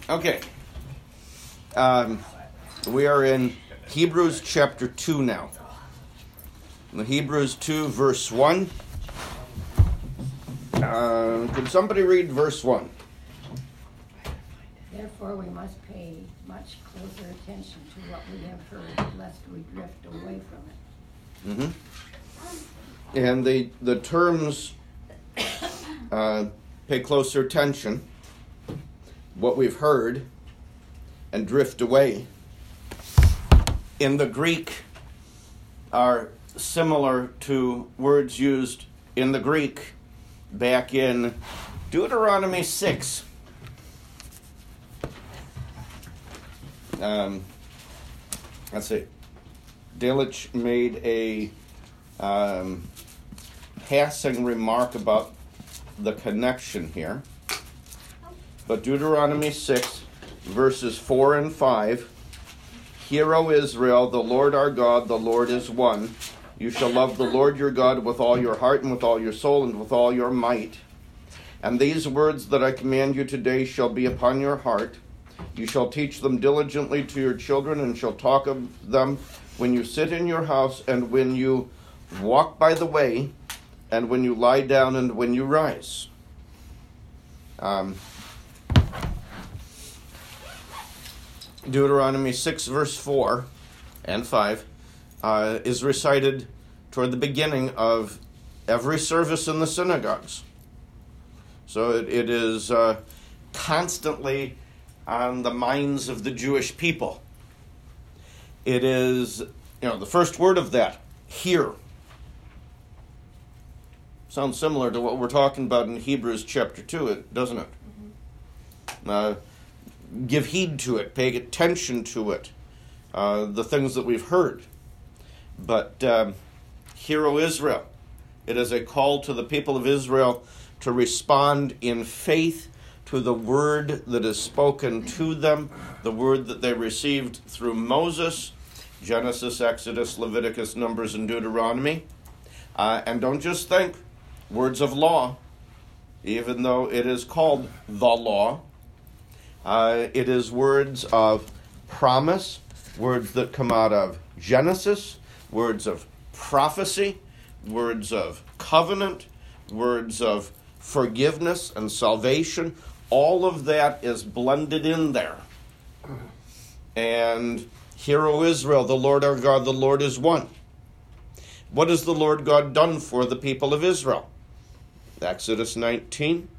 Okay. We are in Hebrews chapter 2 now. In Hebrews 2, verse 1. Could somebody read verse 1? Therefore we must pay much closer attention to what we have heard, lest we drift away from it. Mm-hmm. And the terms pay closer attention, what we've heard, and drift away, in the Greek are similar to words used in the Greek back in Deuteronomy 6. Let's see. Delitzsch made a passing remark about the connection here. But Deuteronomy 6, verses 4 and 5, Hear, O Israel, the Lord our God, the Lord is one. You shall love the Lord your God with all your heart and with all your soul and with all your might. And these words that I command you today shall be upon your heart. You shall teach them diligently to your children and shall talk of them when you sit in your house and when you walk by the way and when you lie down and when you rise. Deuteronomy 6, verse 4 and 5 is recited toward the beginning of every service in the synagogues. So it is constantly on the minds of the Jewish people. It is, the first word of that, hear. Sounds similar to what we're talking about in Hebrews chapter 2, doesn't it? Mm-hmm. Give heed to it, pay attention to it, the things that we've heard. But hear, O Israel, it is a call to the people of Israel to respond in faith to the word that is spoken to them, the word that they received through Moses, Genesis, Exodus, Leviticus, Numbers, and Deuteronomy. And don't just think words of law, even though it is called the law. It is words of promise, words that come out of Genesis, words of prophecy, words of covenant, words of forgiveness and salvation. All of that is blended in there. And hear, O Israel, the Lord our God, the Lord is one. What has the Lord God done for the people of Israel? Exodus 19.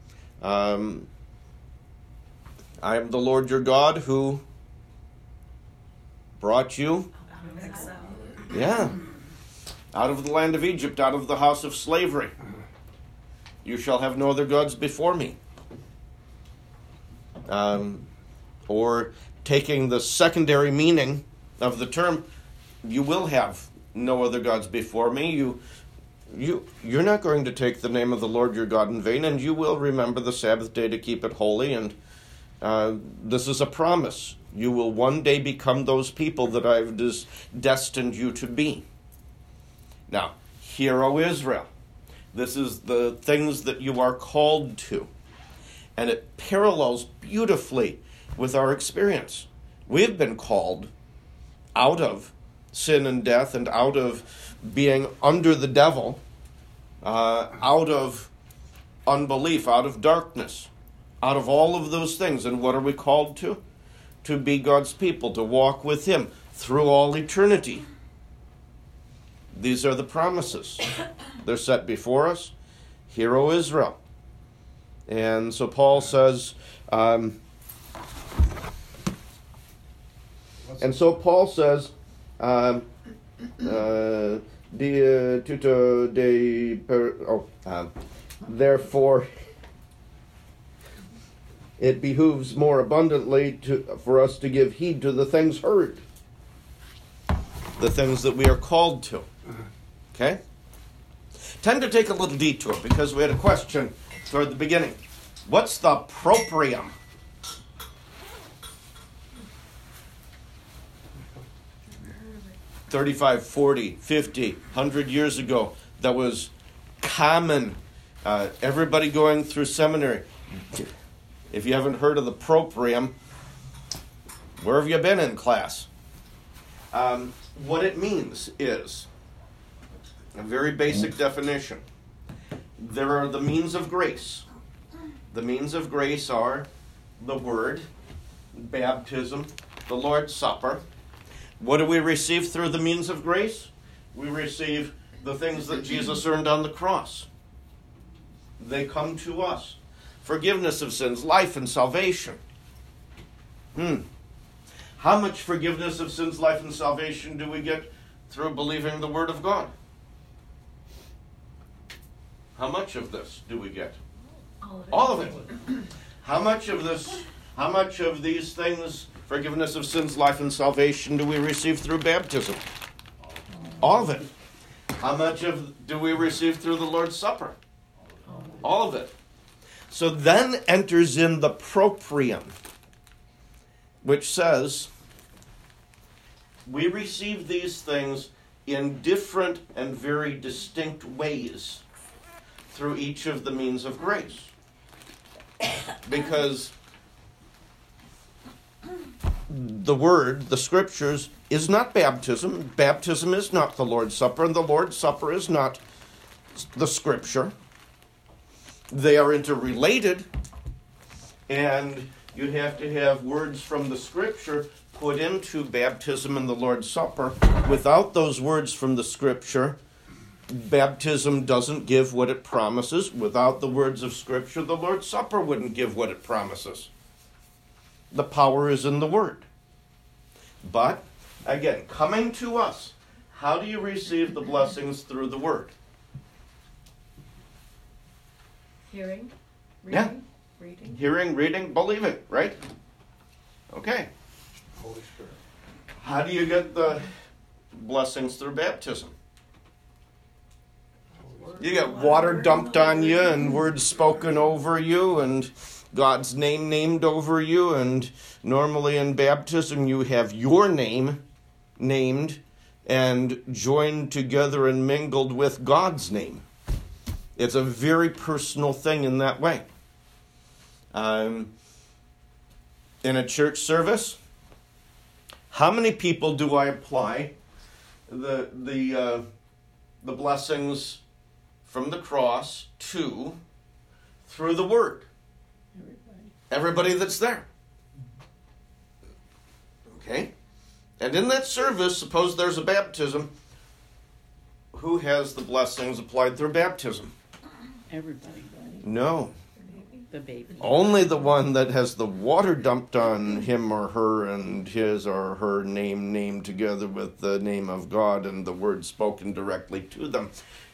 I am the Lord your God who brought you out of the land of Egypt, out of the house of slavery. You shall have no other gods before me. Or taking the secondary meaning of the term, you will have no other gods before me. You're not going to take the name of the Lord your God in vain, and you will remember the Sabbath day to keep it holy. And this is a promise. You will one day become those people that I've destined you to be. Now, hear, O Israel. This is the things that you are called to. And it parallels beautifully with our experience. We have been called out of sin and death and out of being under the devil, out of unbelief, out of darkness, out of all of those things. And what are we called to? To be God's people, to walk with Him through all eternity. These are the promises. They're set before us. Hear, O Israel. And so Paul says, de tuto de per. Therefore, it behooves more abundantly for us to give heed to the things heard, the things that we are called to. Okay? Tend to take a little detour because we had a question toward the beginning. What's the proprium? $35, $40, $50, $100 years ago, that was common. Everybody going through seminary. If you haven't heard of the proprium, where have you been in class? What it means is a very basic definition. There are the means of grace. The means of grace are the Word, baptism, the Lord's Supper. What do we receive through the means of grace? We receive the things that Jesus earned on the cross. They come to us. Forgiveness of sins, life, and salvation. How much forgiveness of sins, life, and salvation do we get through believing the Word of God? How much of this do we get? All of it. How much of these things, forgiveness of sins, life, and salvation, do we receive through baptism? All of it. How much do we receive through the Lord's Supper? All of it. So then enters in the proprium, which says we receive these things in different and very distinct ways through each of the means of grace. Because the Word, the Scriptures, is not baptism. Baptism is not the Lord's Supper, and the Lord's Supper is not the Scripture. They are interrelated, and you have to have words from the Scripture put into baptism and the Lord's Supper. Without those words from the Scripture, baptism doesn't give what it promises. Without the words of Scripture, the Lord's Supper wouldn't give what it promises. The power is in the Word. But, again, coming to us, how do you receive the blessings through the Word? Hearing, Yeah. reading. Hearing, reading, believing, right? Okay. Holy Spirit. How do you get the blessings through baptism? You get water dumped on you and words spoken over you and God's name named over you, and normally in baptism you have your name named and joined together and mingled with God's name. It's a very personal thing in that way. In a church service, how many people do I apply the blessings from the cross to through the Word? Everybody that's there. Okay? And in that service, suppose there's a baptism, who has the blessings applied through baptism? Everybody. No. The baby. Only the one that has the water dumped on him or her and his or her name named together with the name of God and the word spoken directly to them.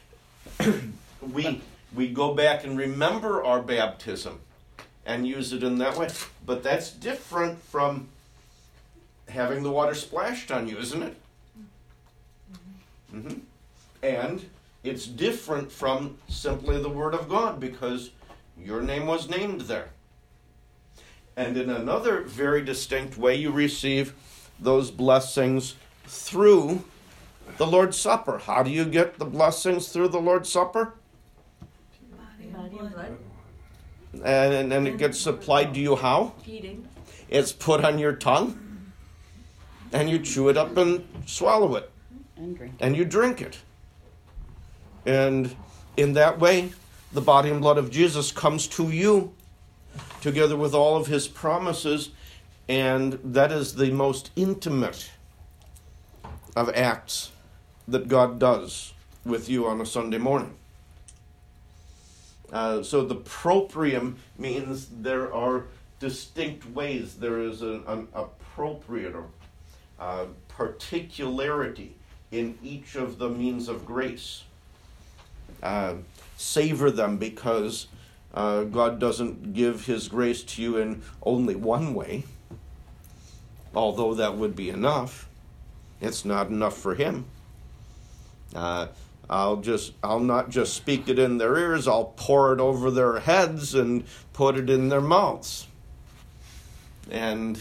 We go back and remember our baptism and use it in that way. But that's different from having the water splashed on you, isn't it? Mm-hmm. And it's different from simply the Word of God because your name was named there. And in another very distinct way, you receive those blessings through the Lord's Supper. How do you get the blessings through the Lord's Supper? Body and blood. And it gets supplied to you how? Feeding. It's put on your tongue, and you chew it up and swallow it, And drink. and you drink it. And in that way, the body and blood of Jesus comes to you, together with all of his promises, and that is the most intimate of acts that God does with you on a Sunday morning. So the proprium means there are distinct ways. There is an appropriate or particularity in each of the means of grace. Savor them because God doesn't give his grace to you in only one way, although that would be enough. It's not enough for him. I'll not just speak it in their ears, I'll pour it over their heads and put it in their mouths. And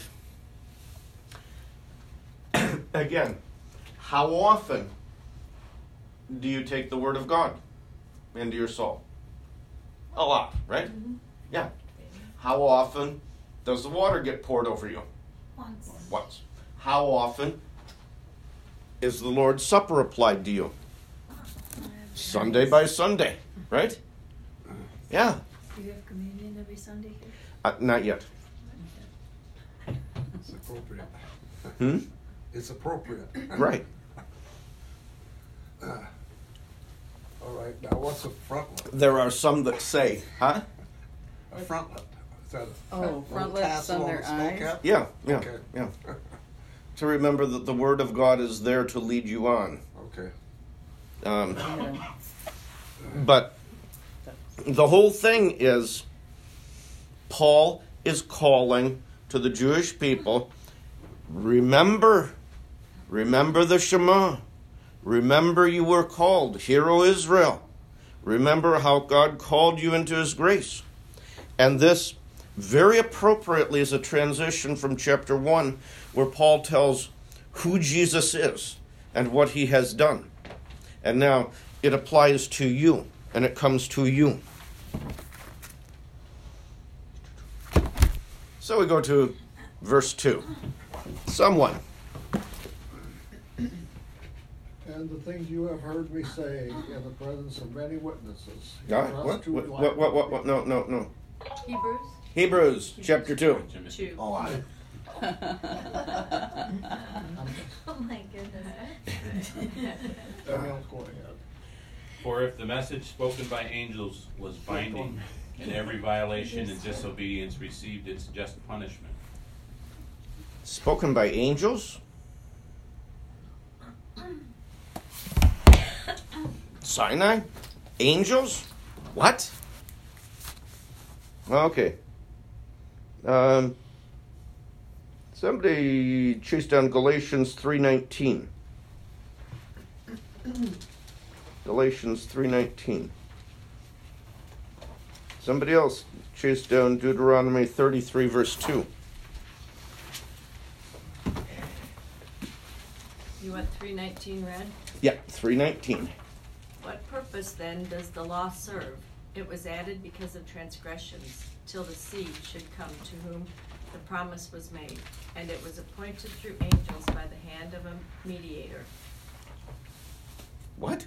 again, how often do you take the Word of God into your soul? A lot, right? Mm-hmm. Yeah. How often does the water get poured over you? Once. How often is the Lord's Supper applied to you? Sunday by Sunday, right? Yeah. Do you have communion every Sunday here? Not yet. It's appropriate. Hmm? It's appropriate. Right. All right, now what's a frontlet? There are some that say, huh? A frontlet. Is that a Oh, little frontlets tassel on their the smoke eyes? cap? Yeah, yeah, Okay. yeah. To remember that the Word of God is there to lead you on. Okay. Yeah. But the whole thing is, Paul is calling to the Jewish people, remember the Shema. Remember you were called, Hear, O Israel. Remember how God called you into his grace. And this very appropriately is a transition from chapter 1, where Paul tells who Jesus is and what he has done. And now it applies to you, and it comes to you. So we go to verse 2. Someone. And the things you have heard me say in the presence of many witnesses. What? No. Hebrews? Hebrews chapter 2. 2. Oh, Oh my goodness. Daniel's going ahead. For if the message spoken by angels was binding, and every violation and disobedience received its just punishment. Spoken by angels? Sinai? Angels? What? Okay. Somebody chase down Galatians 3:19. Galatians 3:19. Somebody else chase down Deuteronomy 33 verse 2. You want 3:19 read? Yeah, 3:19. What purpose then does the law serve? It was added because of transgressions, till the seed should come to whom the promise was made, and it was appointed through angels by the hand of a mediator. What?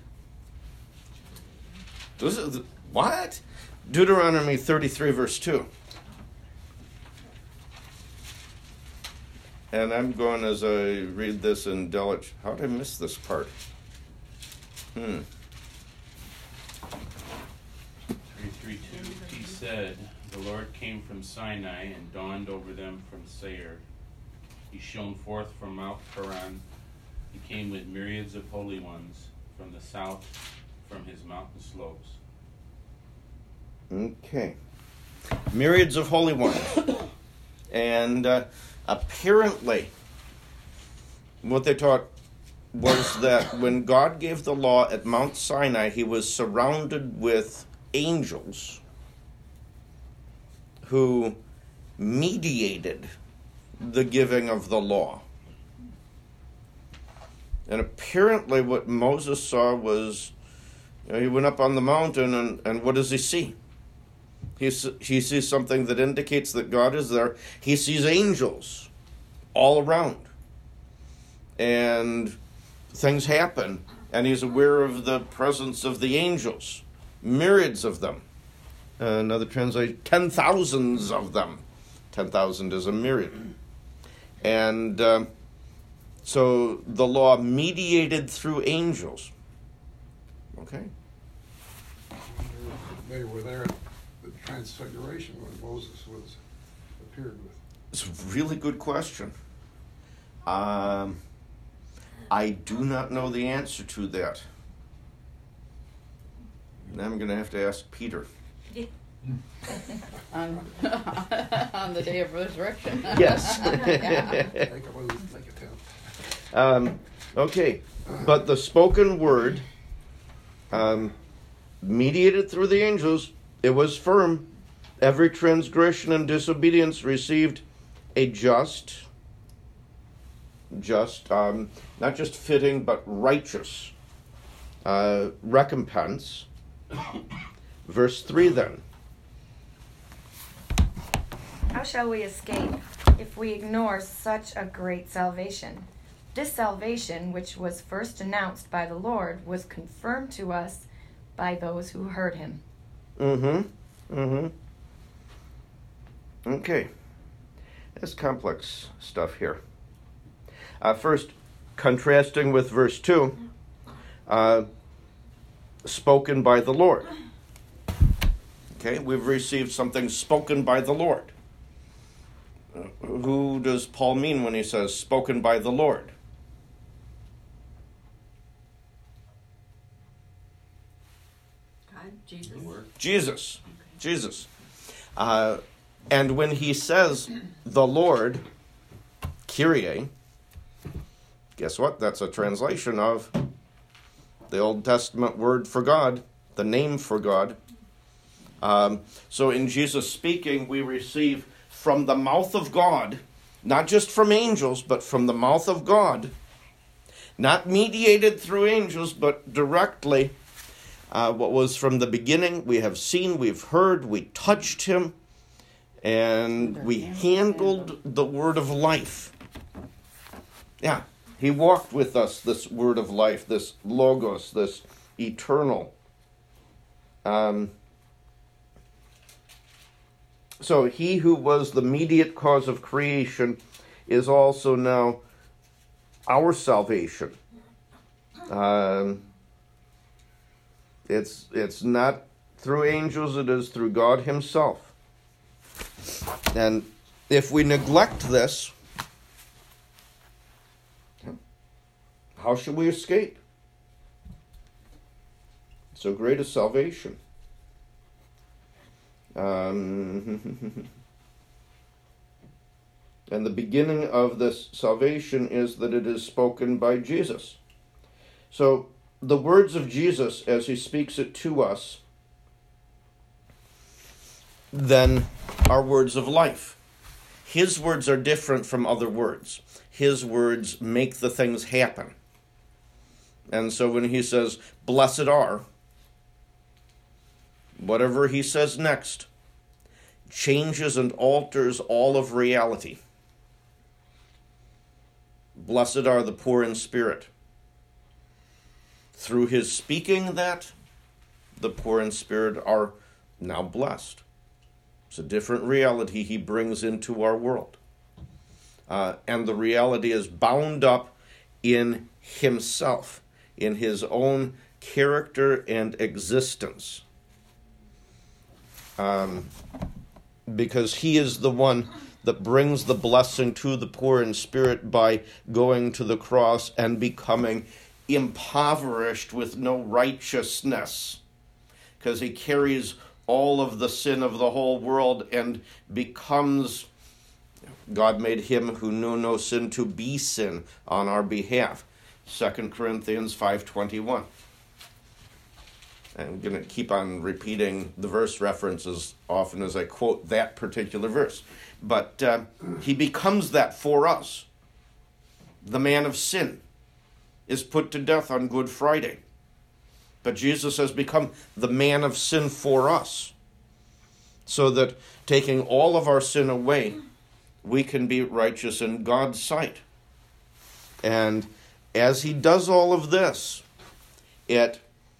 What? Deuteronomy 33 verse 2. And I'm going as I read this in Delitzsch. How did I miss this part? 3:2. He said, the Lord came from Sinai and dawned over them from Seir. He shone forth from Mount Paran. He came with myriads of holy ones from the south, from his mountain slopes. Okay. Myriads of holy ones. And apparently, what they taught was that when God gave the law at Mount Sinai, he was surrounded with angels who mediated the giving of the law. And apparently what Moses saw was, he went up on the mountain, and what does he see? He sees something that indicates that God is there. He sees angels all around. And things happen, and he's aware of the presence of the angels. Myriads of them. Another translation, 10,000s of them. 10,000 is a myriad. And so the law mediated through angels. Okay. They were there at the Transfiguration when Moses appeared with. It's a really good question. I do not know the answer to that. And I'm going to have to ask Peter. On the day of resurrection. Yes. Make a tent. Okay. But the spoken word, mediated through the angels, it was firm. Every transgression and disobedience received a just, not just fitting, but righteous recompense. Verse 3 then. How shall we escape if we ignore such a great salvation? This salvation, which was first announced by the Lord, was confirmed to us by those who heard him. Okay. That's complex stuff here. First, contrasting with verse 2, spoken by the Lord. Okay, we've received something spoken by the Lord. Who does Paul mean when he says spoken by the Lord? God, Jesus. Jesus. And when he says the Lord, Kyrie, guess what? That's a translation of the Old Testament word for God, the name for God. So in Jesus speaking, we receive from the mouth of God, not just from angels, but from the mouth of God, not mediated through angels, but directly what was from the beginning. We have seen, we've heard, we touched him, and we handled the word of life. Yeah, he walked with us, this word of life, this logos, this eternal. So he who was the immediate cause of creation is also now our salvation. It's not through angels, it is through God himself. And if we neglect this, how shall we escape so great a salvation? And the beginning of this salvation is that it is spoken by Jesus. So the words of Jesus as he speaks it to us then are words of life. His words are different from other words. His words make the things happen. And so when he says, blessed are, whatever he says next changes and alters all of reality. Blessed are the poor in spirit. Through his speaking that, the poor in spirit are now blessed. It's a different reality he brings into our world. And the reality is bound up in himself, in his own character and existence. Because he is the one that brings the blessing to the poor in spirit by going to the cross and becoming impoverished with no righteousness. Because he carries all of the sin of the whole world and becomes, God made him who knew no sin to be sin on our behalf. 2 Corinthians 5:21. I'm going to keep on repeating the verse reference as often as I quote that particular verse. But he becomes that for us. The man of sin is put to death on Good Friday. But Jesus has become the man of sin for us. So that taking all of our sin away, we can be righteous in God's sight. And as he does all of this, it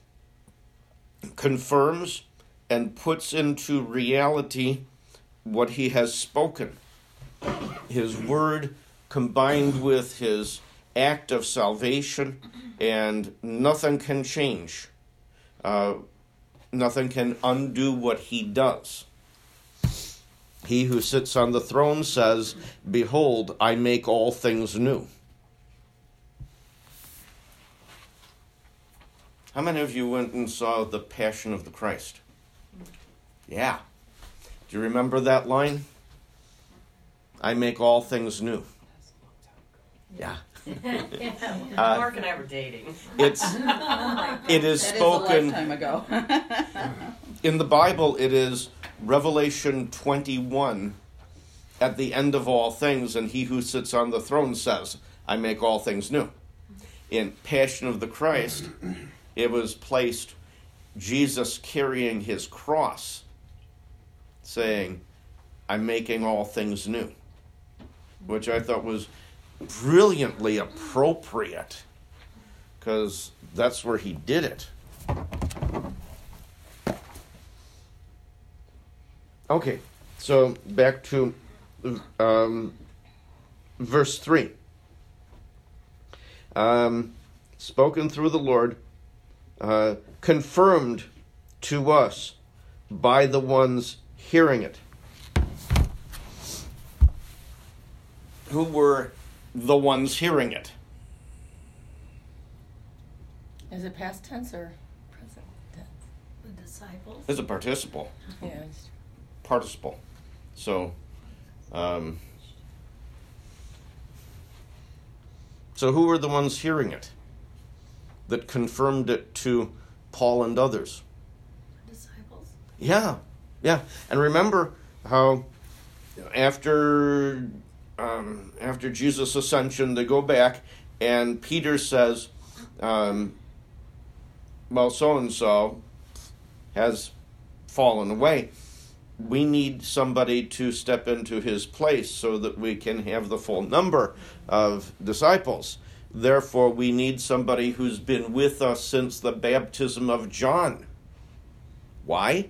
confirms and puts into reality what he has spoken. His word combined with his act of salvation, and nothing can change. Nothing can undo what he does. He who sits on the throne says, "Behold, I make all things new." How many of you went and saw The Passion of the Christ? Yeah. Do you remember that line? I make all things new. Yeah. Mark and I were dating. It is spoken. That is a lifetime ago. In the Bible, it is Revelation 21 at the end of all things, and he who sits on the throne says, I make all things new. In Passion of the Christ, it was placed Jesus carrying his cross, saying, I'm making all things new, which I thought was brilliantly appropriate, because that's where he did it. Okay, so back to verse 3. Spoken through the Lord, confirmed to us by the ones hearing it. Who were the ones hearing it? Is it past tense or present tense? The disciples. It's a participle. Yeah. Participle. So, so who were the ones hearing it that confirmed it to Paul and others? The disciples. Yeah. And remember how after Jesus' ascension, they go back and Peter says, well, so-and-so has fallen away. We need somebody to step into his place so that we can have the full number of disciples. Therefore, we need somebody who's been with us since the baptism of John. Why?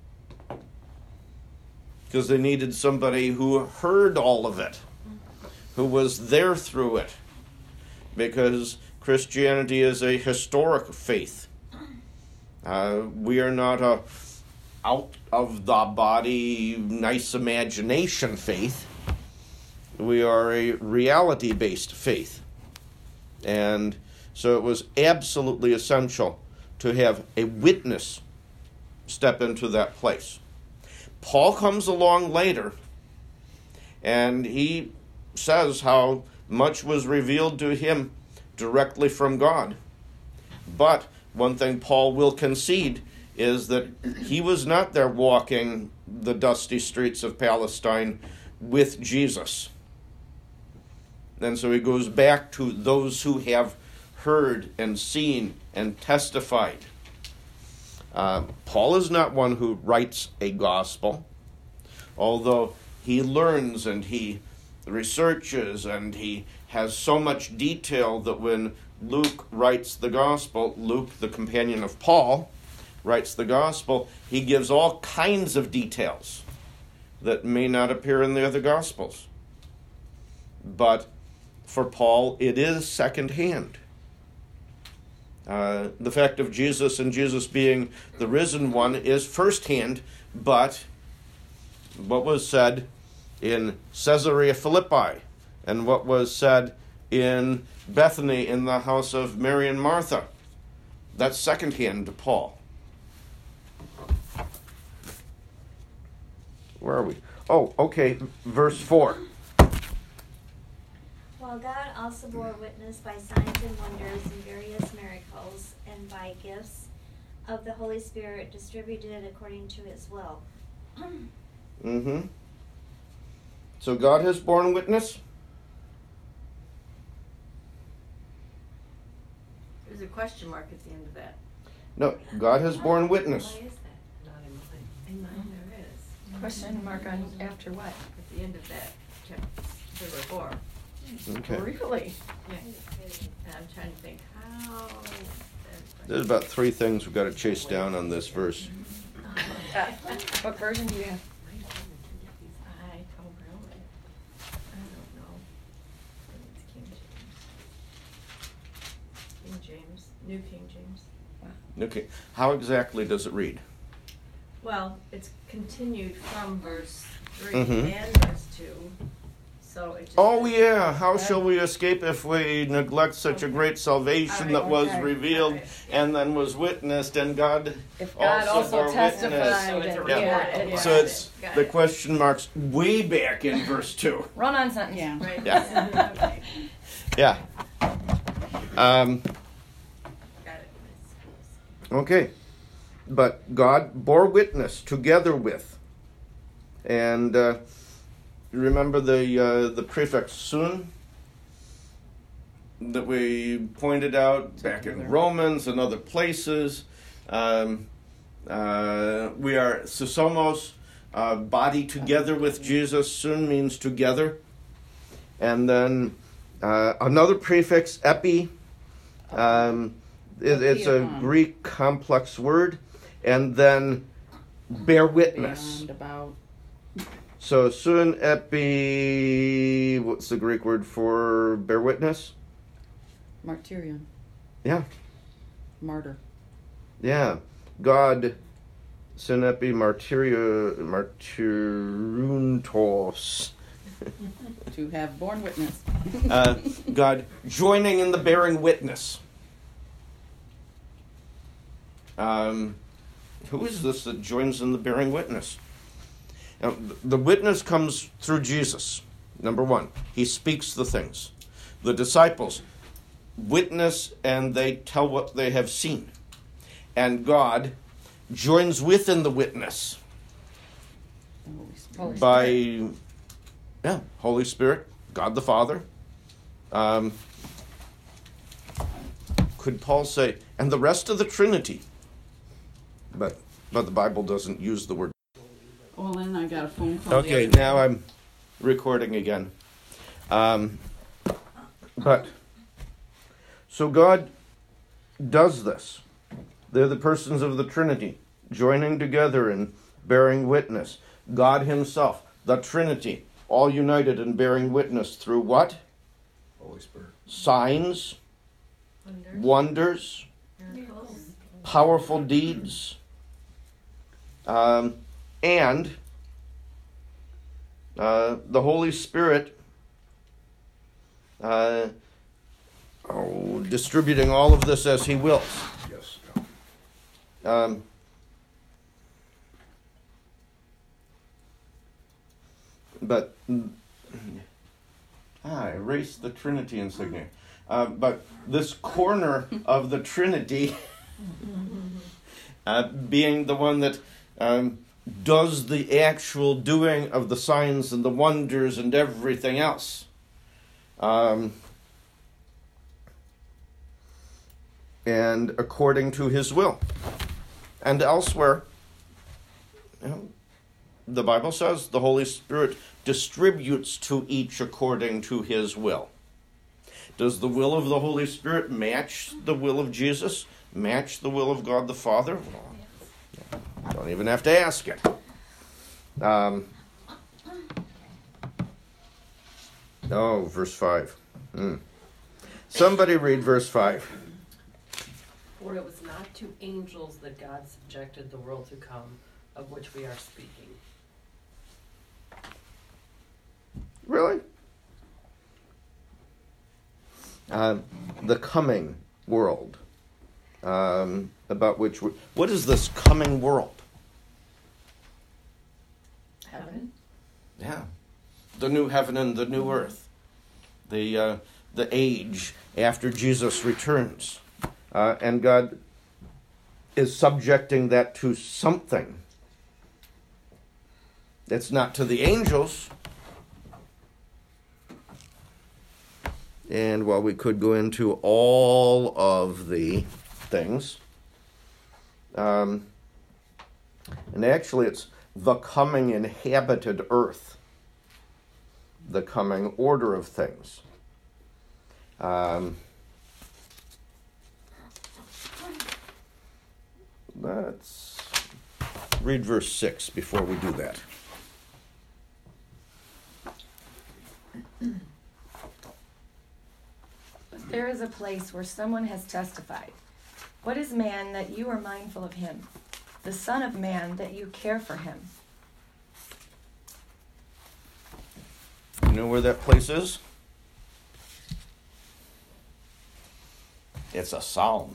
Because they needed somebody who heard all of it, who was there through it. Because Christianity is a historic faith. We are not a out-of-the-body, nice imagination faith. We are a reality-based faith. And so it was absolutely essential to have a witness step into that place. Paul comes along later, and he says how much was revealed to him directly from God. But one thing Paul will concede is that he was not there walking the dusty streets of Palestine with Jesus. And so he goes back to those who have heard and seen and testified. Paul is not one who writes a gospel, although he learns and he researches and he has so much detail that when Luke writes the gospel, Luke, the companion of Paul, writes the gospel, he gives all kinds of details that may not appear in the other gospels. But for Paul, it is secondhand. The fact of Jesus and Jesus being the risen one is firsthand, but what was said in Caesarea Philippi and what was said in Bethany in the house of Mary and Martha, that's secondhand to Paul. Where are we? Oh, okay, verse 4. While God also bore witness by signs and wonders and various miracles and by gifts of the Holy Spirit distributed according to his will. Mm-hmm. So God has borne witness? There's a question mark at the end of that. No, God has borne witness. Why is that? Not in mine. In mine there is. Question mark on after what? At the end of that chapter, verse 4. Okay. Really? Yeah. And I'm trying to think how. There's about 3 things we've got to chase down on this verse. What version do you have? I don't really. I don't know. I think it's King James. King James. New King James. Okay. How exactly does it read? Well, it's continued from verse 3 Mhm. and verse 2. So it just Oh yeah, how shall we escape if we neglect such a great salvation that was Okay. revealed Okay. and then was witnessed, and God If God also also bore testified. witness. So it's a and- report. yeah, So it's Got the it. question marks way back in verse 2. Run-on sentence. Yeah. Right. Yeah. Okay. Yeah. Got it. Okay. But God bore witness together with. And remember the prefix sun that we pointed out back in Romans and other places. We are susomos body together with Jesus soon means together. And then another prefix, epi. It's a Greek complex word. And then bear witness. Beyond, about. So soon epi, what's the Greek word for bear witness? Martyrion. Yeah. Martyr. Yeah. God, soon epi martyruntos. To have borne witness. God joining in the bearing witness. Who is this that joins in the bearing witness? Now, the witness comes through Jesus. Number one, he speaks the things. The disciples witness and they tell what they have seen. And God joins within the witness by Holy Spirit, God the Father. Could Paul say, and the rest of the Trinity? But the Bible doesn't use the word. Well, then I got a phone call. Okay, now I'm recording again. But so God does this. They're the persons of the Trinity, joining together and bearing witness. God himself, the Trinity, all united and bearing witness through what? Holy Spirit. Signs, wonders, powerful deeds, and the Holy Spirit distributing all of this as he wills. Yes. But I erased the Trinity insignia. But this corner of the Trinity being the one that does the actual doing of the signs and the wonders and everything else. And according to his will. And elsewhere, the Bible says the Holy Spirit distributes to each according to his will. Does the will of the Holy Spirit match the will of Jesus? Match the will of God the Father? Well, don't even have to ask it. Verse 5. Somebody read verse 5. For it was not to angels that God subjected the world to come, of which we are speaking. Really? The coming world, about which what is this coming world? Heaven. Yeah, the new heaven and the new earth, the age after Jesus returns, and God is subjecting that to something. It's not to the angels. And while we could go into all of the things, and actually it's the coming inhabited earth, the coming order of things. Let's read verse 6 before we do that. There is a place where someone has testified. What is man that you are mindful of him? The Son of Man that you care for him? You know where that place is? It's a psalm.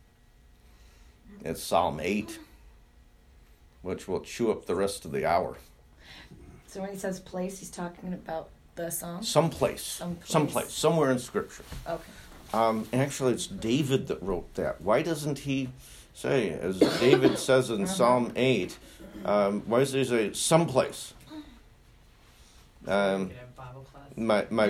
It's Psalm 8, which will chew up the rest of the hour. So when he says place, he's talking about the psalm? Someplace, somewhere in Scripture. Okay. Actually, it's David that wrote that. Why doesn't he say, as David says in Psalm 8, why does he say someplace? My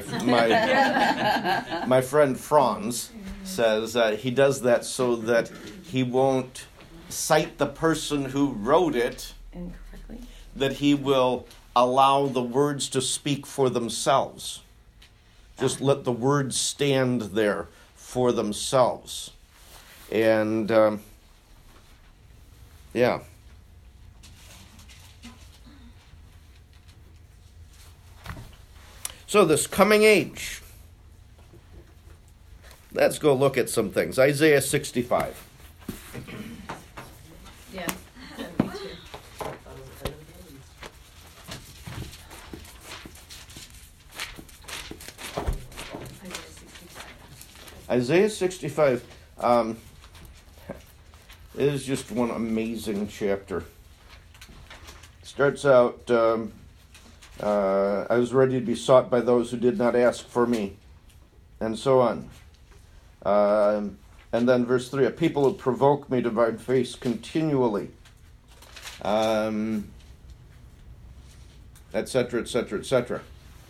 friend Franz says he does that so that he won't cite the person who wrote it incorrectly, that he will allow the words to speak for themselves. Just let the words stand there for themselves. And, yeah. So this coming age. Let's go look at some things. Isaiah 65. Yeah, me too. Isaiah 65 is just one amazing chapter. Starts out, I was ready to be sought by those who did not ask for me, and so on. And then verse 3, a people who provoke me to my face continually, etc., etc., etc.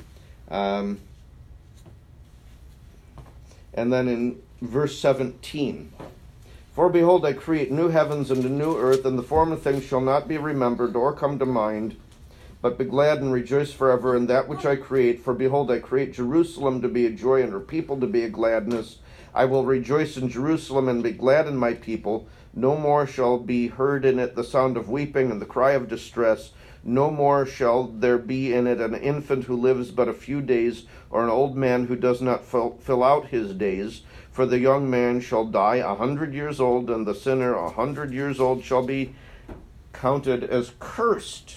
And then in verse 17, for behold, I create new heavens and a new earth, and the former things shall not be remembered or come to mind, but be glad and rejoice forever in that which I create. For behold, I create Jerusalem to be a joy and her people to be a gladness. I will rejoice in Jerusalem and be glad in my people. No more shall be heard in it the sound of weeping and the cry of distress. No more shall there be in it an infant who lives but a few days, or an old man who does not fill out his days. For the young man shall die 100 years old, and the sinner 100 years old shall be counted as cursed.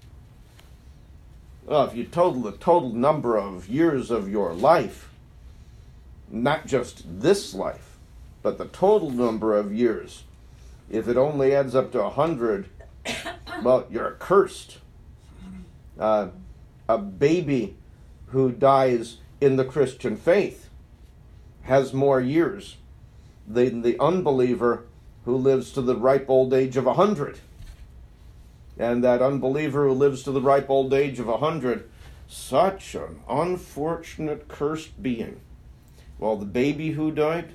Well, if you total the total number of years of your life, not just this life, but the total number of years, if it only adds up to 100, well, you're cursed. A baby who dies in the Christian faith has more years than the unbeliever who lives to the ripe old age of 100. And that unbeliever who lives to the ripe old age of 100, such an unfortunate, cursed being. Well, the baby who died,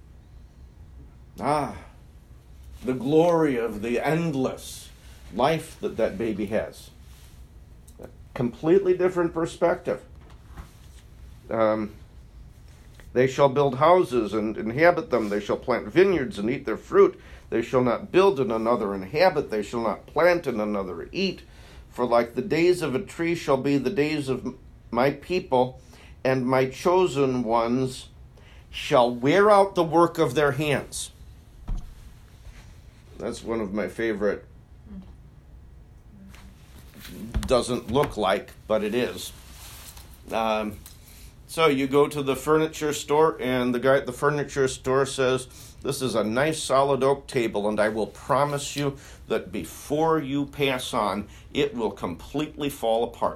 the glory of the endless life that baby has. A completely different perspective. They shall build houses and inhabit them. They shall plant vineyards and eat their fruit. They shall not build and another inhabit. They shall not plant and another eat. For like the days of a tree shall be the days of my people, and my chosen ones shall wear out the work of their hands. That's one of my favorite. Doesn't look like, but it is. So you go to the furniture store, and the guy at the furniture store says, this is a nice solid oak table, and I will promise you that before you pass on, it will completely fall apart.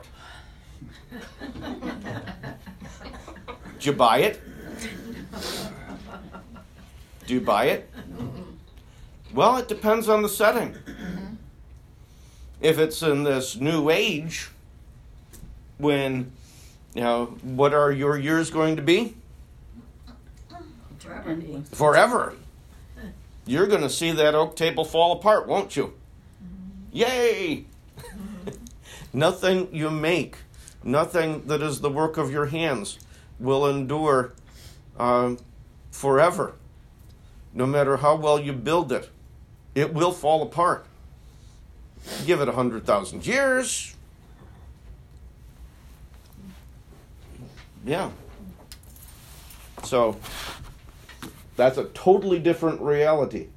Did you buy it? Do you buy it? Well, it depends on the setting. If it's in this new age, when, what are your years going to be? Forever. You're going to see that oak table fall apart, won't you? Yay! Nothing you make, nothing that is the work of your hands will endure forever. No matter how well you build it, it will fall apart. Give it 100,000 years. Yeah. So, that's a totally different reality.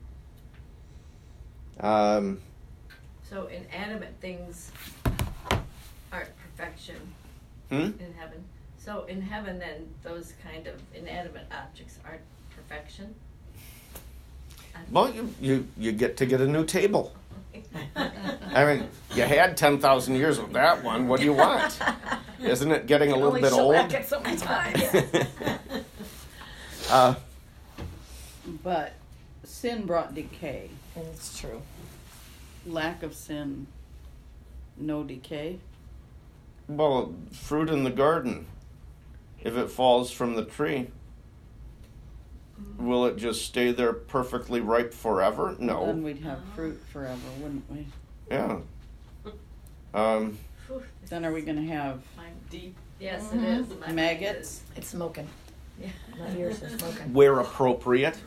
So inanimate things aren't perfection in heaven. So in heaven, then, those kind of inanimate objects aren't perfection? Well, you get to get a new table. I mean, you had 10,000 years of that one. What do you want? Isn't it getting a little bit old? It so many times. But sin brought decay. It's true. Lack of sin, no decay. Well, fruit in the garden, if it falls from the tree, will it just stay there perfectly ripe forever? No. Then we'd have fruit forever, wouldn't we? Yeah. Then are we gonna have I'm deep. Yes, it is. My mind maggots? It's smoking. Yeah, my ears are smoking. where appropriate.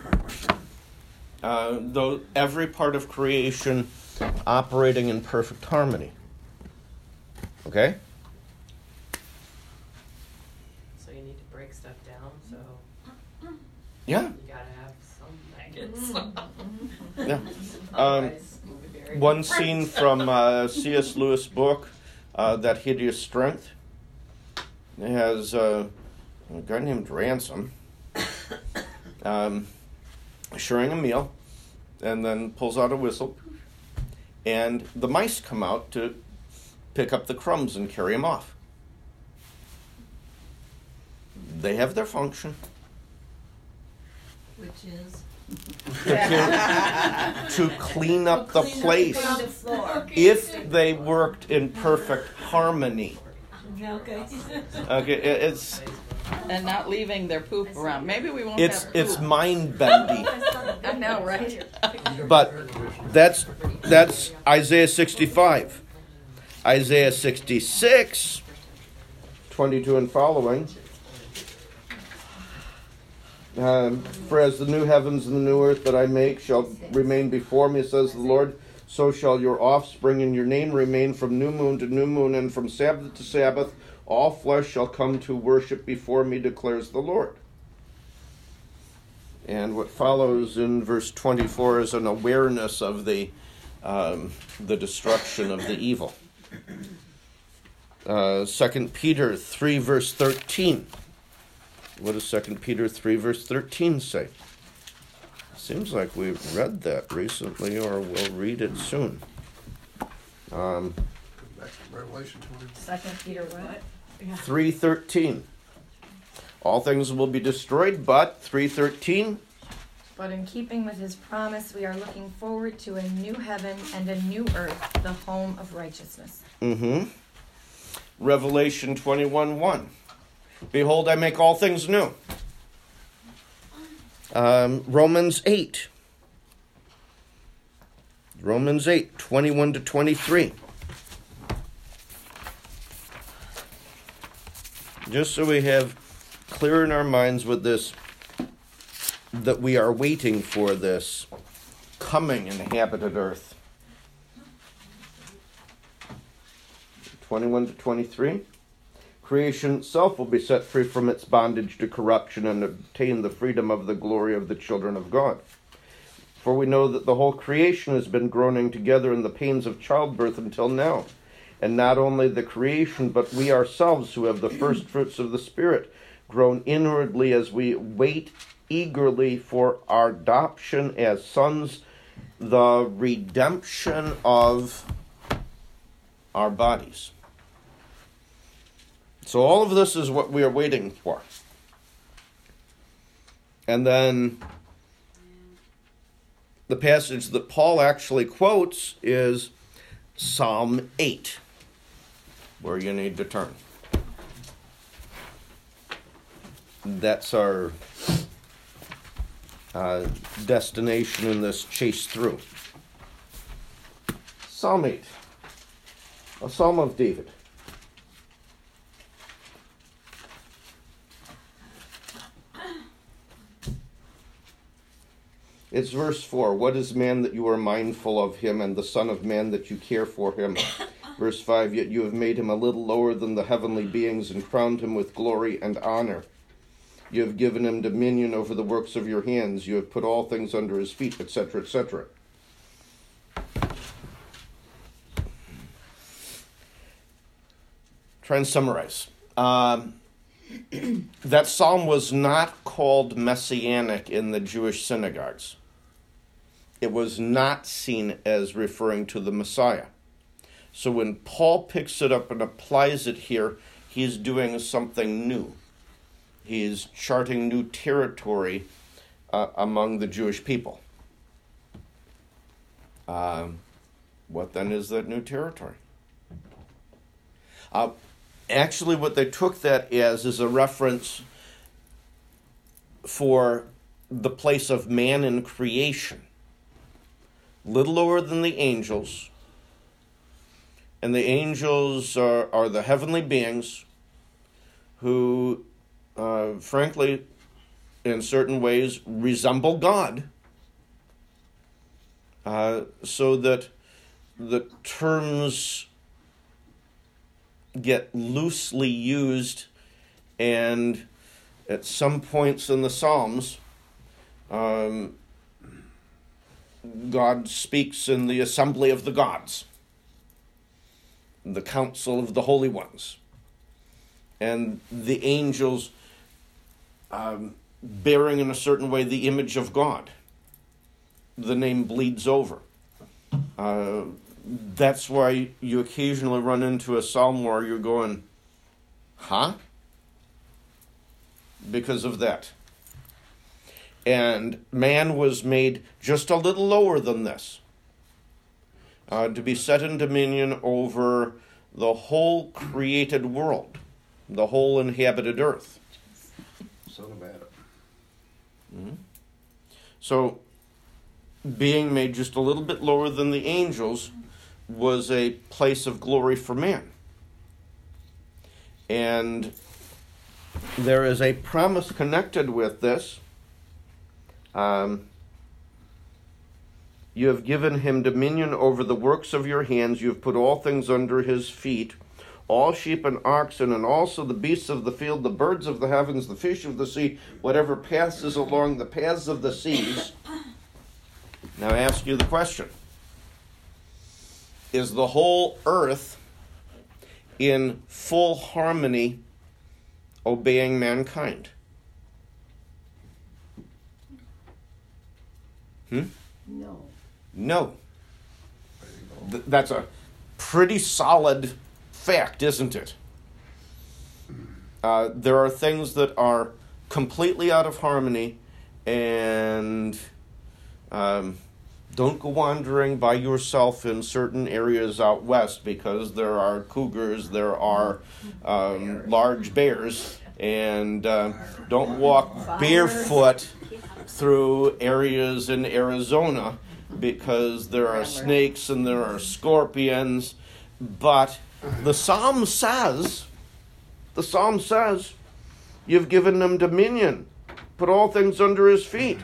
Though every part of creation operating in perfect harmony. Okay? So you need to break stuff down, so Yeah. you gotta have some maggots. Yeah. Otherwise, we'll be very One different. scene from C.S. Lewis' book, That Hideous Strength. It has a guy named Ransom sharing a meal, and then pulls out a whistle, and the mice come out to pick up the crumbs and carry them off. They have their function. Which is? To clean up the Clean up place. the floor. If they worked in perfect harmony. Okay. Okay, it's and not leaving their poop around. Maybe we won't it's have poop. it's mind bendy. I know, right? But that's Isaiah 65. Isaiah 66, 22 and following. For as the new heavens and the new earth that I make shall remain before me, says the Lord, so shall your offspring, and your name remain from new moon to new moon, and from Sabbath to Sabbath. All flesh shall come to worship before me, declares the Lord. And what follows in verse 24 is an awareness of the destruction of the evil. 2 Peter 3 verse 13. What does 2 Peter 3 verse 13 say? Seems like we've read that recently, or we'll read it soon. Back to Revelation 20. 2 Peter what? 3:13. All things will be destroyed, but 3:13. But in keeping with his promise, we are looking forward to a new heaven and a new earth, the home of righteousness. Revelation 21:1. Behold, I make all things new. Romans 8. Romans 8, 21 to 23. Just so we have clear in our minds with this, that we are waiting for this coming inhabited earth. 21 to 23. Creation itself will be set free from its bondage to corruption and obtain the freedom of the glory of the children of God. For we know that the whole creation has been groaning together in the pains of childbirth until now. And not only the creation, but we ourselves who have the first fruits of the Spirit, groan inwardly as we wait eagerly for our adoption as sons, the redemption of our bodies. So all of this is what we are waiting for. And then the passage that Paul actually quotes is Psalm 8, where you need to turn. That's our destination in this chase through. Psalm 8, a psalm of David. It's verse 4. What is man that you are mindful of him, and the son of man that you care for him? Verse 5. Yet you have made him a little lower than the heavenly beings and crowned him with glory and honor. You have given him dominion over the works of your hands. You have put all things under his feet, etc., etc. Try and summarize. That psalm was not called messianic in the Jewish synagogues. It was not seen as referring to the Messiah. So when Paul picks it up and applies it here, he's doing something new. He's charting new territory among the Jewish people. What then is that new territory? Actually, what they took that as is a reference for the place of man in creation. Little lower than the angels, And the angels are the heavenly beings who, frankly, in certain ways, resemble God. So that the terms get loosely used, and at some points in the Psalms, God speaks in the assembly of the gods, the council of the holy ones, and the angels bearing in a certain way the image of God. The name bleeds over. That's why you occasionally run into a psalm where you're going, huh? Because of that. And man was made just a little lower than this, to be set in dominion over the whole created world, the whole inhabited earth. Son of Adam. Mm-hmm. So, being made just a little bit lower than the angels was a place of glory for man. And there is a promise connected with this. You have given him dominion over the works of your hands. You have put all things under his feet, all sheep and oxen, and also the beasts of the field, the birds of the heavens, the fish of the sea, whatever passes along the paths of the seas. Now I ask you the question. Is the whole earth in full harmony obeying mankind? No. No. That's a pretty solid fact, isn't it? There are things that are completely out of harmony, and don't go wandering by yourself in certain areas out west, because there are cougars, there are large bears, and don't walk barefoot through areas in Arizona, because there are snakes and there are scorpions. But the Psalm says, you've given them dominion, put all things under his feet.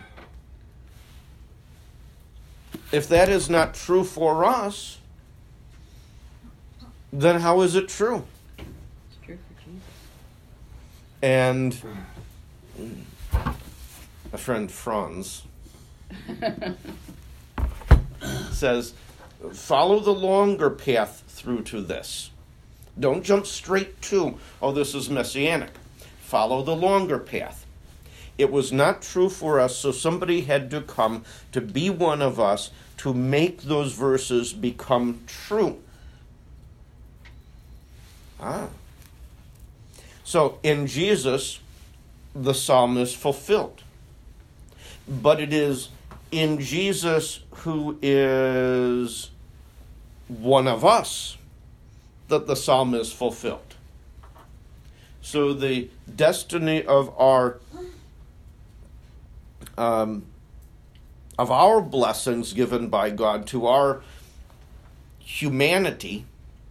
If that is not true for us, then how is it true? It's true for Jesus. And a friend, Franz, says, follow the longer path through to this. Don't jump straight to, oh, this is messianic. Follow the longer path. It was not true for us, so somebody had to come to be one of us to make those verses become true. So in Jesus, the psalm is fulfilled. But it is in Jesus, who is one of us, that the psalm is fulfilled. So the destiny of our blessings given by God to our humanity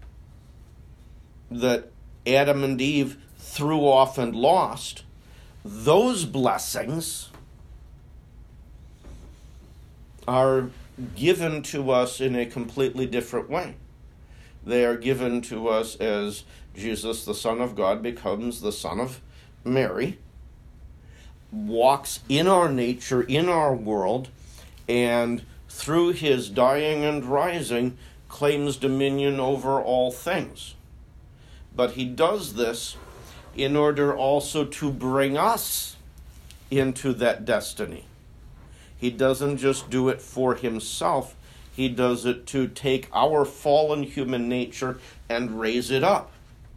that Adam and Eve threw off and lost, those blessings are given to us in a completely different way. They are given to us as Jesus, the Son of God, becomes the Son of Mary, walks in our nature, in our world, and through his dying and rising, claims dominion over all things. But he does this in order also to bring us into that destiny. He doesn't just do it for himself. He does it to take our fallen human nature and raise it up.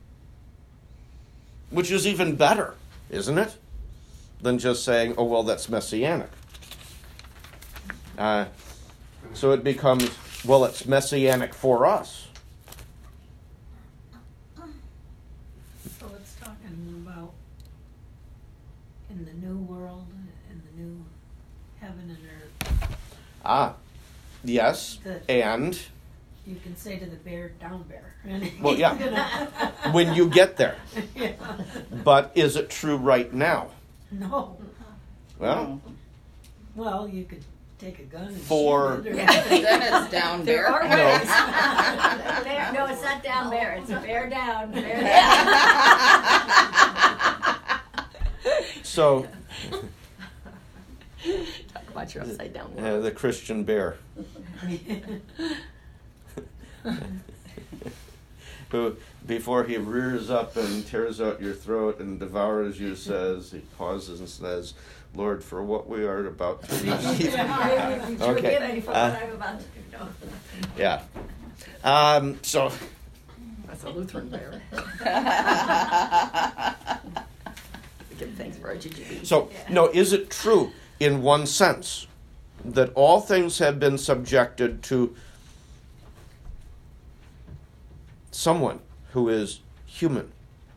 Which is even better, isn't it? Than just saying, oh, well, that's messianic. So it becomes, well, it's messianic for us. So it's talking about in the new world, in the new heaven and earth. Yes, and You can say to the bear, down bear. Well, yeah, when you get there. Yeah. But is it true right now? No. Well, Well, you could take a gun and For- shoot it. Then it's down There bear. are No. ways. Bear, no, it's not down bear, it's a bear down, bear down. so Talk about your upside down. the Christian bear, who before he rears up and tears out your throat and devours you, says, he pauses and says, Lord, for what we are about to receive. Forgive me for what I'm about to do. No. Yeah. So That's a Lutheran bear. Give thanks for our GGB. So, no, is it true in one sense that all things have been subjected to someone who is human?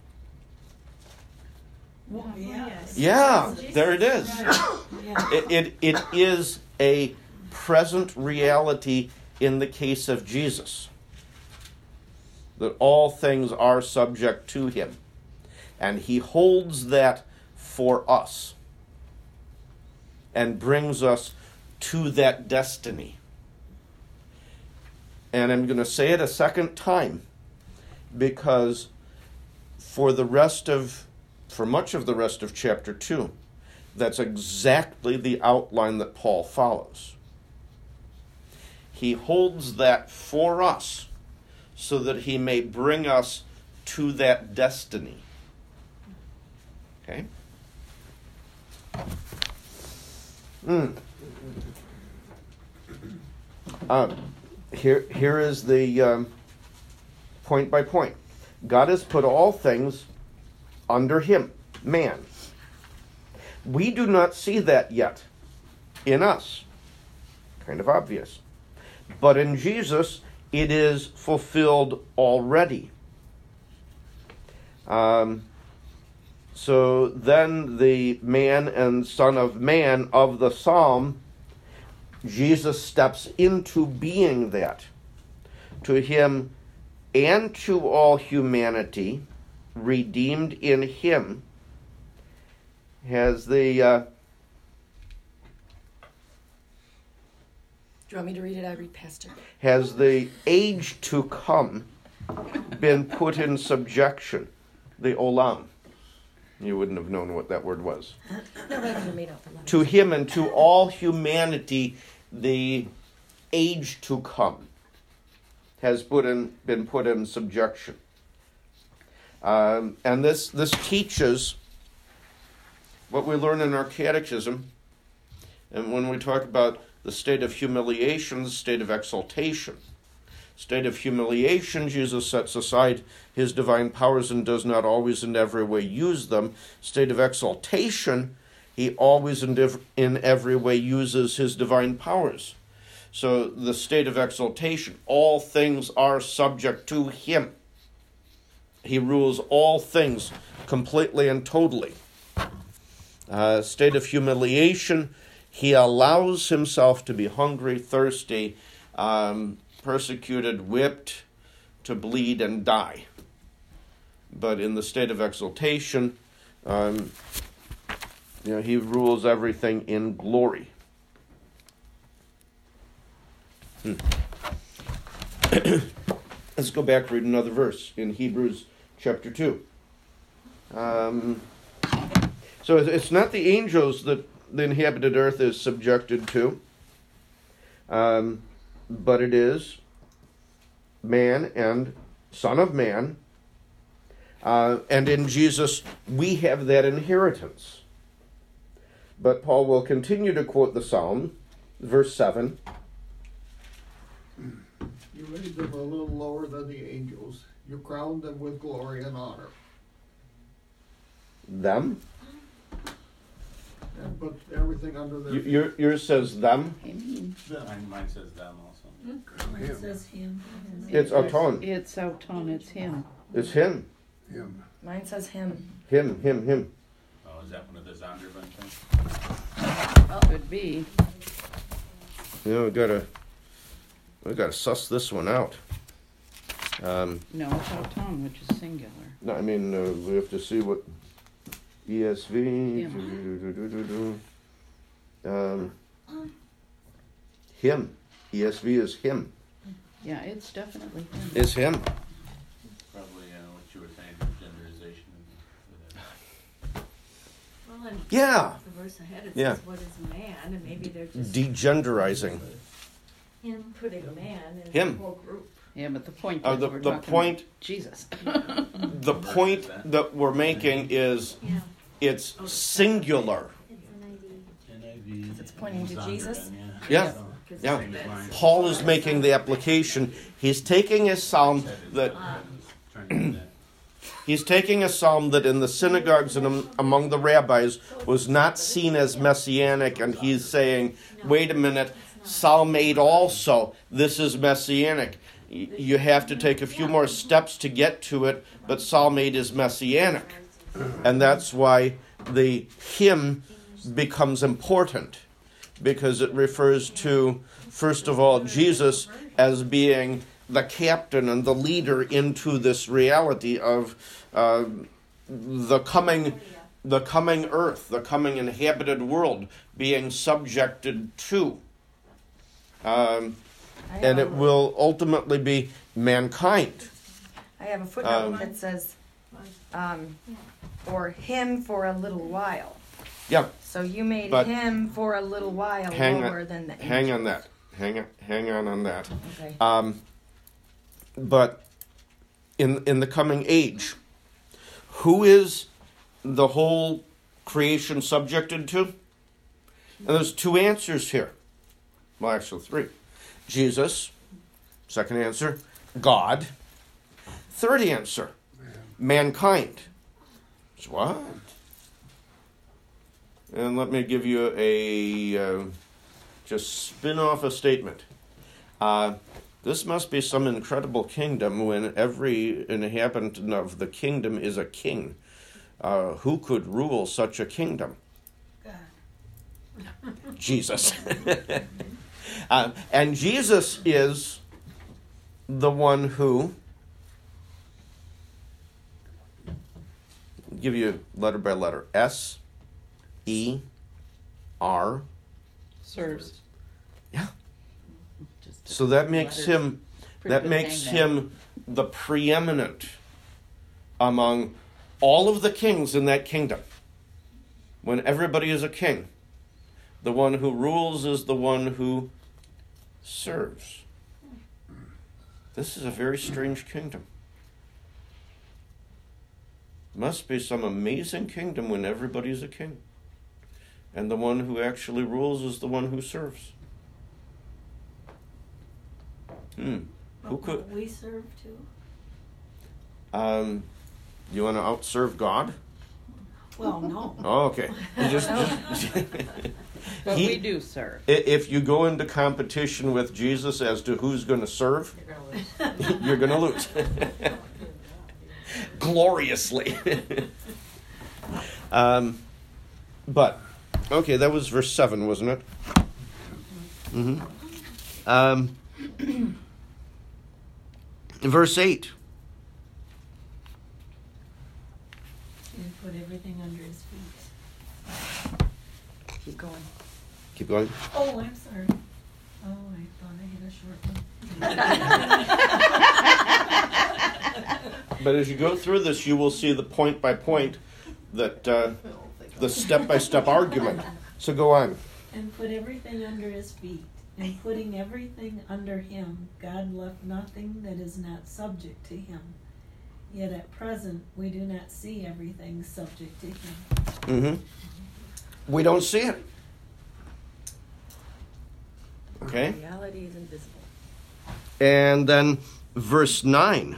Well, yes. Yeah, there it is. Yeah. It is a present reality in the case of Jesus, that all things are subject to him, and he holds that for us and brings us to that destiny. And I'm going to say it a second time, because for much of the rest of chapter 2, that's exactly the outline that Paul follows. He holds that for us so that he may bring us to that destiny. Okay? Here is the point by point. God has put all things under him, man. We do not see that yet in us. Kind of obvious. But in Jesus, it is fulfilled already. So then the man and son of man of the psalm, Jesus steps into being that. To him and to all humanity, redeemed in him, has the... Do you want me to read it? I read Pastor. has the age to come been put in subjection, the olam. You wouldn't have known what that word was. No, I could have made out the letters. To him and to all humanity, the age to come has been put in subjection. And this teaches what we learn in our catechism, and when we talk about the state of humiliation, the state of exaltation. State of humiliation, Jesus sets aside his divine powers and does not always in every way use them. State of exaltation, he always in every way uses his divine powers. So the state of exaltation, all things are subject to him. He rules all things completely and totally. State of humiliation, he allows himself to be hungry, thirsty, persecuted, whipped, to bleed and die. But in the state of exaltation, he rules everything in glory. Let's go back, read another verse in Hebrews chapter 2. So it's not the angels that the inhabited earth is subjected to, but it is man and son of man. And in Jesus, we have that inheritance. But Paul will continue to quote the Psalm, verse 7. You made them a little lower than the angels. You crowned them with glory and honor. Them? And put everything under their feet. Yours says them. Mine says them also. It says him. It's auton. It's auton, it's him. It's him. Him. Mine says him. Him. Oh, is that one of the Zondervan things? Could be. We gotta We got to suss this one out. No, it's auton, which is singular. No, I mean, we have to see what ESV. Him. ESV is him. Yeah, it's definitely him. Is him. Probably what you were saying, genderization. Well, and Yeah. the verse ahead, it Yeah. says, what is man? And maybe they're just Degenderizing. him putting man in Him. the whole group. Yeah, but the point is The we're the talking point about Jesus. the point that we're making is Yeah. it's singular. It's an ID. NIV. It's pointing to Jesus? Yeah. Yeah. Paul is making the application. He's taking a psalm that he's taking a psalm that in the synagogues and among the rabbis was not seen as messianic, and he's saying, wait a minute, Psalm 8 also, this is messianic. You have to take a few more steps to get to it, but Psalm 8 is messianic. And that's why the hymn becomes important, because it refers to, first of all, Jesus as being the captain and the leader into this reality of the coming earth, the coming inhabited world being subjected to. And it will ultimately be mankind. I have a footnote that says, or him for a little while. Yeah. So you made But him for a little while lower than the angels. Hang on that. Hang on that. Okay. But in the coming age, who is the whole creation subjected to? And there's two answers here. Well, actually three. Jesus. Second answer, God. Third answer, mankind. So what? And let me give you a just spin off a statement. This must be some incredible kingdom when every inhabitant of the kingdom is a king. Who could rule such a kingdom? God. Jesus. And Jesus is the one who, give you letter by letter, S-E-R. Serves. Yeah. Just So that makes letters. him, Pretty that good makes hangman. him the preeminent among all of the kings in that kingdom. When everybody is a king, the one who rules is the one who serves. This is a very strange kingdom. Must be some amazing kingdom when everybody's a king. And the one who actually rules is the one who serves. Who could? We serve too. You want to outserve God? Well, no. Oh, okay. You just But we do serve. If you go into competition with Jesus as to who's going to serve, you're going to lose. Gloriously. But, okay, that was verse 7, wasn't it? Mm-hmm. Verse 8. And put everything under his feet. Keep going. Keep going. Oh, I'm sorry. Oh, I thought I had a short one. But as you go through this, you will see the point by point, that the step-by-step argument. So go on. And put everything under his feet. And putting everything under him, God left nothing that is not subject to him. Yet at present, we do not see everything subject to him. Mm-hmm. We don't see it. Okay? Reality is invisible. And then verse 9.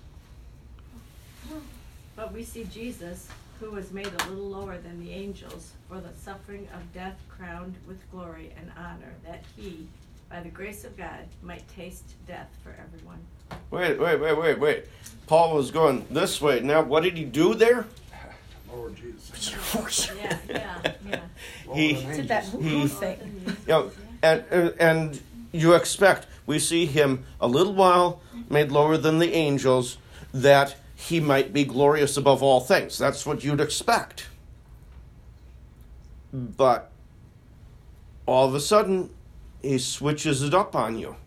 But we see Jesus, who was made a little lower than the angels, for the suffering of death crowned with glory and honor, that he, by the grace of God, might taste death for everyone. Wait. Paul was going this way. Now, what did he do there? Lord Jesus. He Did that he- thing. and you expect We see him a little while made lower than the angels, that he might be glorious above all things. That's what you'd expect. But all of a sudden, he switches it up on you.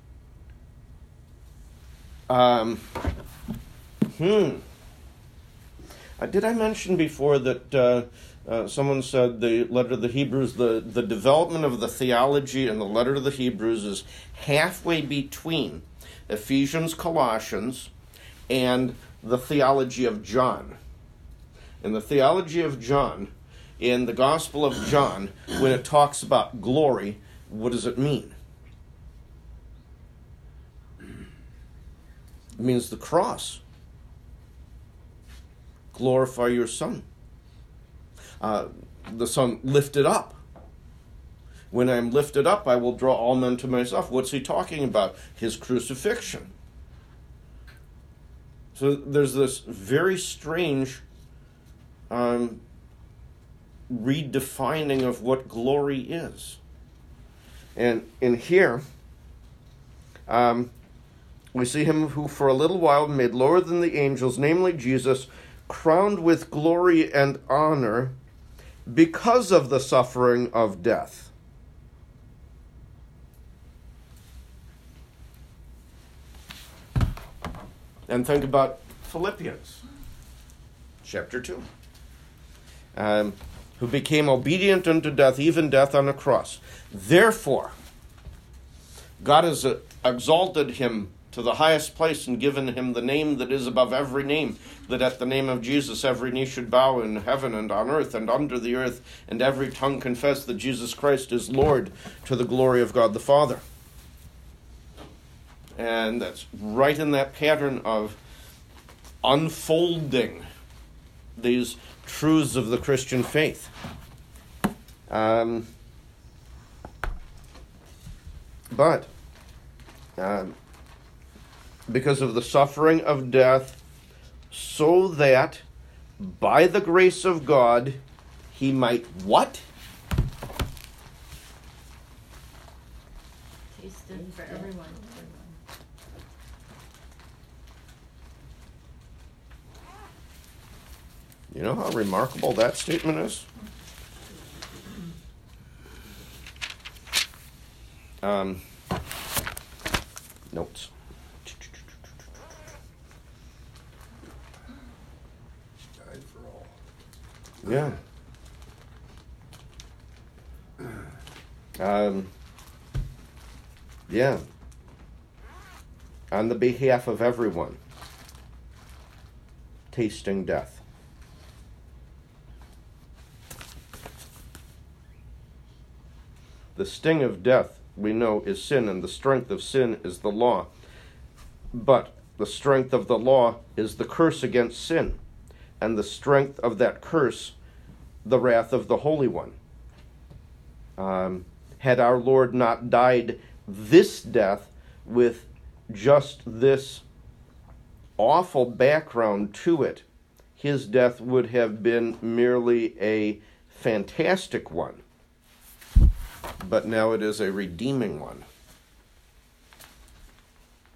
Did I mention before that someone said the letter to the Hebrews, the development of the theology in the letter to the Hebrews is halfway between Ephesians, Colossians, and the theology of John. In the theology of John, in the Gospel of John, when it talks about glory, what does it mean? It means the cross. Glorify your Son. The Son lifted up. When I am lifted up, I will draw all men to myself. What's he talking about? His crucifixion. So there's this very strange redefining of what glory is. And in here, we see him who for a little while made lower than the angels, namely Jesus, crowned with glory and honor because of the suffering of death. And think about Philippians, chapter 2. Who became obedient unto death, even death on a cross. Therefore, God has exalted him to the highest place and given him the name that is above every name, that at the name of Jesus every knee should bow in heaven and on earth and under the earth, and every tongue confess that Jesus Christ is Lord, to the glory of God the Father. And that's right in that pattern of unfolding these truths of the Christian faith. But because of the suffering of death, so that by the grace of God he might what? Tasted for everyone. You know how remarkable that statement is? Notes. Died for all. Yeah. Yeah. On the behalf of everyone, tasting death. The sting of death, we know, is sin, and the strength of sin is the law. But the strength of the law is the curse against sin, and the strength of that curse, the wrath of the Holy One. Had our Lord not died this death with just this awful background to it, his death would have been merely a fantastic one. But now it is a redeeming one.